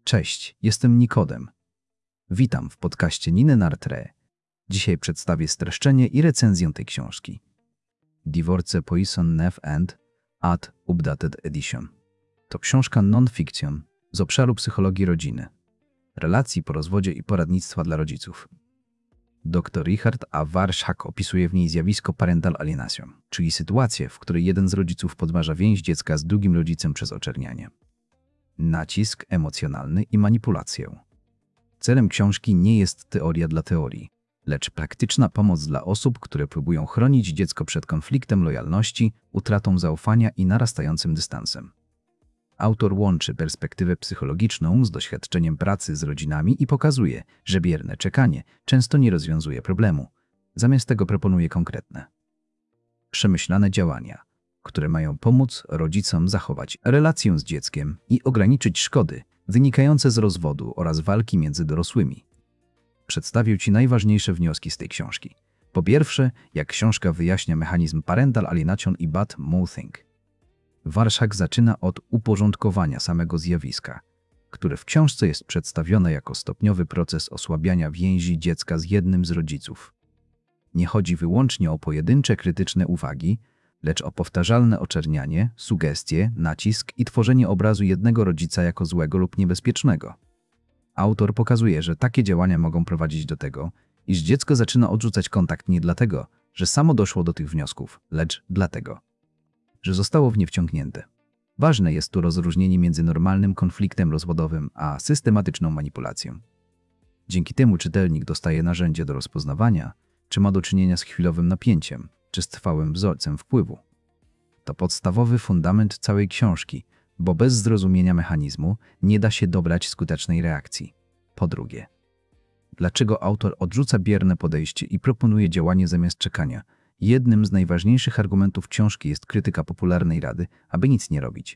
Cześć, jestem Nikodem. Witam w podcaście Niny Nartre. Dzisiaj przedstawię streszczenie i recenzję tej książki. Divorce Poison Neuf and Ad Updated Edition. To książka non-fiction z obszaru psychologii rodziny, relacji po rozwodzie i poradnictwa dla rodziców. Dr Richard A. Warshak opisuje w niej zjawisko parental alienation, czyli sytuację, w której jeden z rodziców podważa więź dziecka z drugim rodzicem przez oczernianie, nacisk emocjonalny i manipulację. Celem książki nie jest teoria dla teorii, lecz praktyczna pomoc dla osób, które próbują chronić dziecko przed konfliktem lojalności, utratą zaufania i narastającym dystansem. Autor łączy perspektywę psychologiczną z doświadczeniem pracy z rodzinami i pokazuje, że bierne czekanie często nie rozwiązuje problemu. Zamiast tego proponuje konkretne, przemyślane działania, które mają pomóc rodzicom zachować relację z dzieckiem i ograniczyć szkody wynikające z rozwodu oraz walki między dorosłymi. Przedstawię Ci najważniejsze wnioski z tej książki. Po pierwsze, jak książka wyjaśnia mechanizm parental alienation i bad mouthing. Warshak zaczyna od uporządkowania samego zjawiska, które w książce jest przedstawione jako stopniowy proces osłabiania więzi dziecka z jednym z rodziców. Nie chodzi wyłącznie o pojedyncze krytyczne uwagi, lecz o powtarzalne oczernianie, sugestie, nacisk i tworzenie obrazu jednego rodzica jako złego lub niebezpiecznego. Autor pokazuje, że takie działania mogą prowadzić do tego, iż dziecko zaczyna odrzucać kontakt nie dlatego, że samo doszło do tych wniosków, lecz dlatego, że zostało w nie wciągnięte. Ważne jest tu rozróżnienie między normalnym konfliktem rozwodowym a systematyczną manipulacją. Dzięki temu czytelnik dostaje narzędzie do rozpoznawania, czy ma do czynienia z chwilowym napięciem, czy z trwałym wzorcem wpływu. To podstawowy fundament całej książki, bo bez zrozumienia mechanizmu nie da się dobrać skutecznej reakcji. Po drugie, dlaczego autor odrzuca bierne podejście i proponuje działanie zamiast czekania? Jednym z najważniejszych argumentów książki jest krytyka popularnej rady, aby nic nie robić.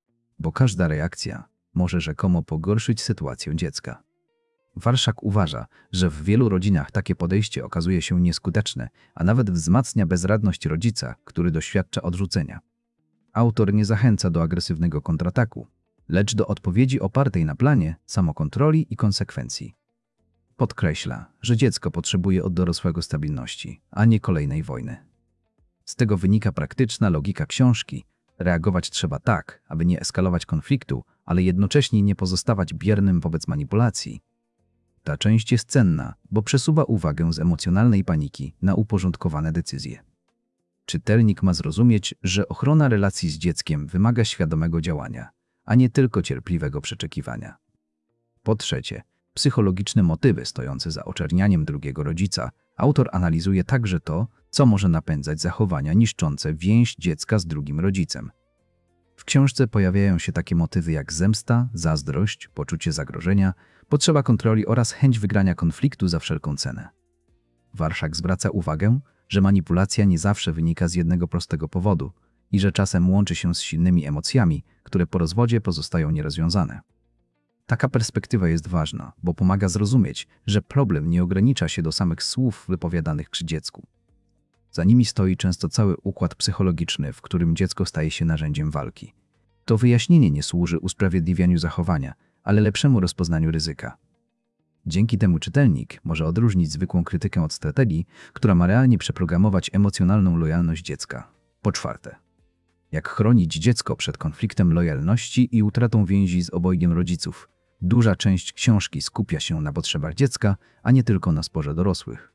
Bo każda reakcja może rzekomo pogorszyć sytuację dziecka. Warshak uważa, że w wielu rodzinach takie podejście okazuje się nieskuteczne, a nawet wzmacnia bezradność rodzica, który doświadcza odrzucenia. Autor nie zachęca do agresywnego kontrataku, lecz do odpowiedzi opartej na planie, samokontroli i konsekwencji. Podkreśla, że dziecko potrzebuje od dorosłego stabilności, a nie kolejnej wojny. Z tego wynika praktyczna logika książki. Reagować trzeba tak, aby nie eskalować konfliktu, ale jednocześnie nie pozostawać biernym wobec manipulacji. Ta część jest cenna, bo przesuwa uwagę z emocjonalnej paniki na uporządkowane decyzje. Czytelnik ma zrozumieć, że ochrona relacji z dzieckiem wymaga świadomego działania, a nie tylko cierpliwego przeczekiwania. Po trzecie, psychologiczne motywy stojące za oczernianiem drugiego rodzica. Autor analizuje także to, co może napędzać zachowania niszczące więź dziecka z drugim rodzicem. W książce pojawiają się takie motywy jak zemsta, zazdrość, poczucie zagrożenia, potrzeba kontroli oraz chęć wygrania konfliktu za wszelką cenę. Warshak zwraca uwagę, że manipulacja nie zawsze wynika z jednego prostego powodu i że czasem łączy się z silnymi emocjami, które po rozwodzie pozostają nierozwiązane. Taka perspektywa jest ważna, bo pomaga zrozumieć, że problem nie ogranicza się do samych słów wypowiadanych przy dziecku. Za nimi stoi często cały układ psychologiczny, w którym dziecko staje się narzędziem walki. To wyjaśnienie nie służy usprawiedliwianiu zachowania, ale lepszemu rozpoznaniu ryzyka. Dzięki temu czytelnik może odróżnić zwykłą krytykę od strategii, która ma realnie przeprogramować emocjonalną lojalność dziecka. Po czwarte, jak chronić dziecko przed konfliktem lojalności i utratą więzi z obojgiem rodziców. Duża część książki skupia się na potrzebach dziecka, a nie tylko na sporze dorosłych.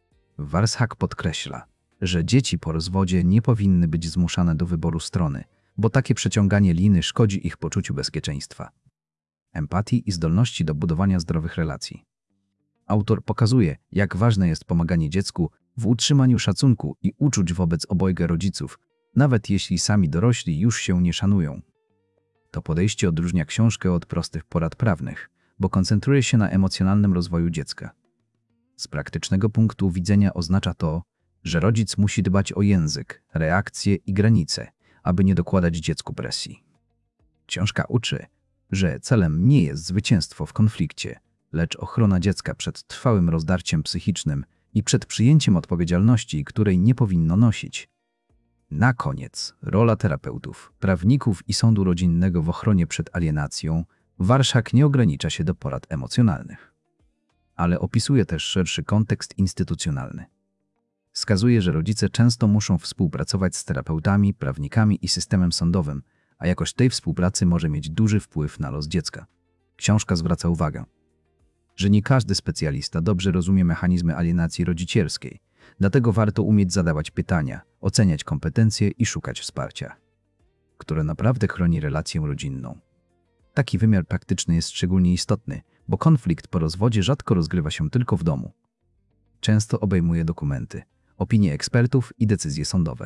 Warshak podkreśla, że dzieci po rozwodzie nie powinny być zmuszane do wyboru strony, bo takie przeciąganie liny szkodzi ich poczuciu bezpieczeństwa, empatii i zdolności do budowania zdrowych relacji. Autor pokazuje, jak ważne jest pomaganie dziecku w utrzymaniu szacunku i uczuć wobec obojga rodziców, nawet jeśli sami dorośli już się nie szanują. To podejście odróżnia książkę od prostych porad prawnych, bo koncentruje się na emocjonalnym rozwoju dziecka. Z praktycznego punktu widzenia oznacza to, że rodzic musi dbać o język, reakcje i granice, aby nie dokładać dziecku presji. Książka uczy, że celem nie jest zwycięstwo w konflikcie, lecz ochrona dziecka przed trwałym rozdarciem psychicznym i przed przyjęciem odpowiedzialności, której nie powinno nosić. Na koniec, rola terapeutów, prawników i sądu rodzinnego w ochronie przed alienacją Warszak nie ogranicza się do porad emocjonalnych, ale opisuje też szerszy kontekst instytucjonalny. Wskazuje, że rodzice często muszą współpracować z terapeutami, prawnikami i systemem sądowym, a jakość tej współpracy może mieć duży wpływ na los dziecka. Książka zwraca uwagę, że nie każdy specjalista dobrze rozumie mechanizmy alienacji rodzicielskiej, dlatego warto umieć zadawać pytania, oceniać kompetencje i szukać wsparcia, które naprawdę chroni relację rodzinną. Taki wymiar praktyczny jest szczególnie istotny, bo konflikt po rozwodzie rzadko rozgrywa się tylko w domu. Często obejmuje dokumenty, opinie ekspertów i decyzje sądowe.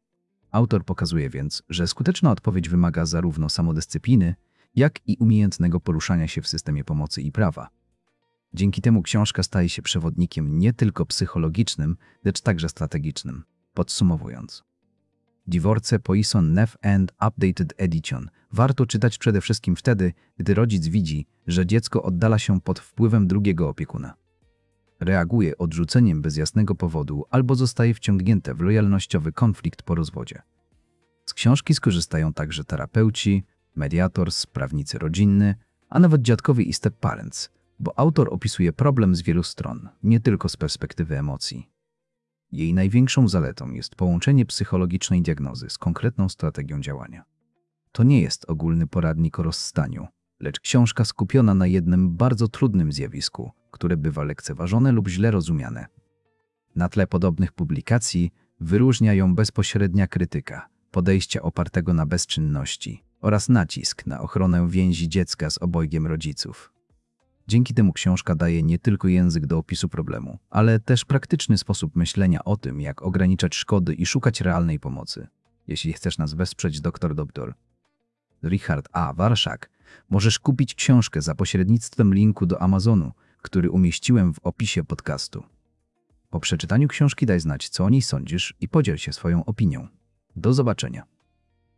Autor pokazuje więc, że skuteczna odpowiedź wymaga zarówno samodyscypliny, jak i umiejętnego poruszania się w systemie pomocy i prawa. Dzięki temu książka staje się przewodnikiem nie tylko psychologicznym, lecz także strategicznym. Podsumowując, Divorce Poisson Neuf and Updated Edition warto czytać przede wszystkim wtedy, gdy rodzic widzi, że dziecko oddala się pod wpływem drugiego opiekuna. Reaguje odrzuceniem bez jasnego powodu albo zostaje wciągnięte w lojalnościowy konflikt po rozwodzie. Z książki skorzystają także terapeuci, mediators, prawnicy rodzinni, a nawet dziadkowie i step-parents, bo autor opisuje problem z wielu stron, nie tylko z perspektywy emocji. Jej największą zaletą jest połączenie psychologicznej diagnozy z konkretną strategią działania. To nie jest ogólny poradnik o rozstaniu, lecz książka skupiona na jednym bardzo trudnym zjawisku, które bywa lekceważone lub źle rozumiane. Na tle podobnych publikacji wyróżnia ją bezpośrednia krytyka, podejścia opartego na bezczynności oraz nacisk na ochronę więzi dziecka z obojgiem rodziców. Dzięki temu książka daje nie tylko język do opisu problemu, ale też praktyczny sposób myślenia o tym, jak ograniczać szkody i szukać realnej pomocy. Jeśli chcesz nas wesprzeć, Dr. Richard A. Warszak, możesz kupić książkę za pośrednictwem linku do Amazonu, który umieściłem w opisie podcastu. Po przeczytaniu książki daj znać, co o niej sądzisz i podziel się swoją opinią. Do zobaczenia.